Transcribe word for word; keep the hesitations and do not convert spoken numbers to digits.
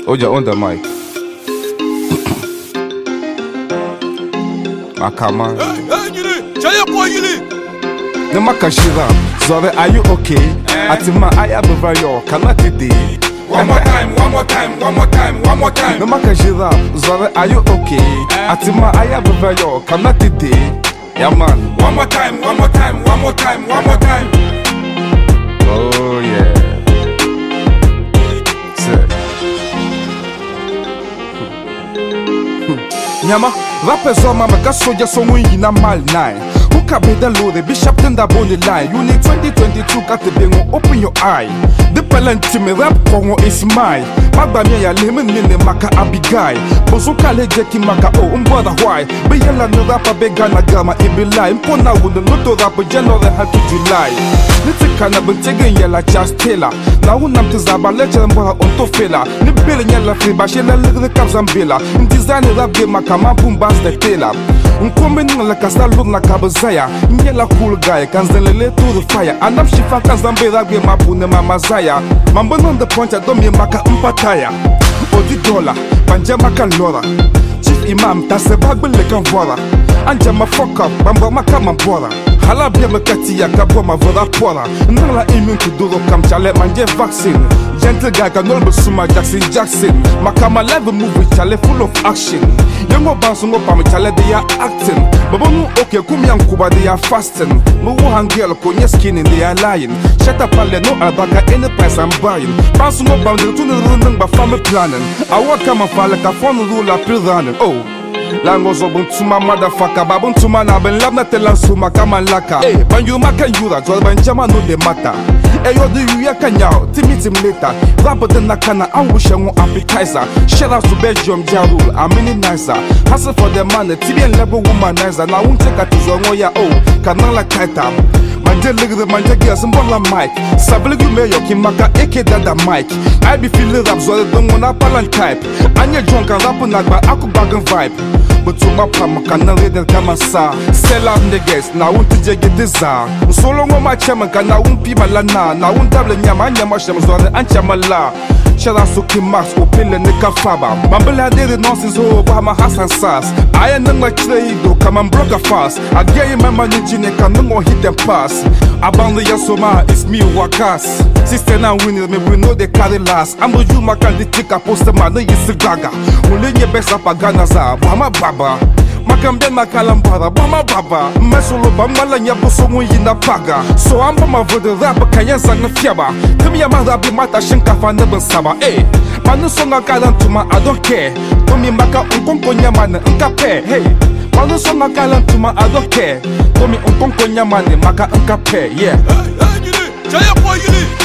Oh, you're on the mic. Makama. No makashira. Zore, are you okay? Atima, I am over your kanatidi. One more time, one more time, one more time, one more time. No makashira. Zore, are you okay? Atima, I am over your kanatidi. Yeah, man. One more time, one more time, one more time, one more time. Oh, yeah. Nyama, rappers on my soja so we in a mal nine. Who can be the low, the bishop in the bony line? You need twenty twenty-two, got the bingo, open your eye. The pellant to me rap Congo is mine. Mabamia lemon in the Maka Abigai. Bozuka Jackie Maka, oh, umbrella why? Be yellow no rapper begana gamma, it be line. Pona with the little rapper general had to July. Little cannabis taking yellow just Taylor. Now when I'm to Zaba, legend on Tofela. The billion yellow free, but she let the caps and billa. In design rap game, Makama Pumbas the Taylor. Coming like a star look like a bazaya. Yellow cool guy, can send to the fire. And I'm shifa can Zambera game up on the Mamazaya. Mambo on the point, I don't mean Maka Umpataya. Odi dollar, Panjama Kalora. Chief Imam, that's a bag with like a water. Anjama fuck up, Bamba Makama Bora. Halabia Makatia, Kaboma Voda Pora. Nala immune to do the Kamchale Manje vaccine. Gentle guy can all Suma Jackson Jackson. Makama level movie chale full of action. Young bouncing up on chale, they are acting. Babono okay, Kumian Kuba, they are fasting. Muhan girl, Konya skin in they are lying. Shut up, no Abaka, any price I'm buying. Bouncing up on the tunnel running by family planning. I walk come and fall like a phone rule up running. Oh. Langos obuntuma motherfucker, babuntuma na ben labna telansuma kama laka. Eh, banjuma kan yura, jwal banjama no de mata. Eh, yo de yuya kanyao, timitim later. Rapper den nakana, ambusha ngon appetizer. Shout out to Belgium, Jarul, I'm mini nicer. Hustle for the money, T V and level womanizer. Na won't take a tizo ya oh, kanala kaita. Manje lig the manje gears and bola mic. Sablig you may yoki maka, aka dada mic. I be feeling rap, so I don't wanna palan type. Anya drunk and rap on that by aku bagan vibe. But to my pama kana redel kama sa. Sell out niggas, na won't you get this za. So long on my chairman can na won't be malana. Na won't double nyama nyama shams on the anchamala. Shout out to Kim Max, Opil and Nika Faba. Mambala did it nonsense, oh, Bahama Hassan Sass. I am not like Trade, come and block a fast. I get you my money, Gene, can no more hit them pass. About the Yasoma, it's me, Wakas. Sister now winning, me we know they carry last. I'm with you, my candy take a poster, man, it's a gaga. Only your best up a Ganaza, Bama Baba. Makambe makalambara, Bama Baba. Mesolo Bamalanya Bosongo Yina Paga. So I'm Bama for the rapper, Kayansa Fiaba. Tell me, I'm Rabi Mata Shinkafa Never Saba. Eh, Manusonga Kalantuma, I don't care. Tomi Maka Unkonkonya Man, Unkape. Hey, Manusonga Kalantuma, I don't care. Tomi Unkonkonya Man, Maka Unkape. Yeah. Hey, hey, you need,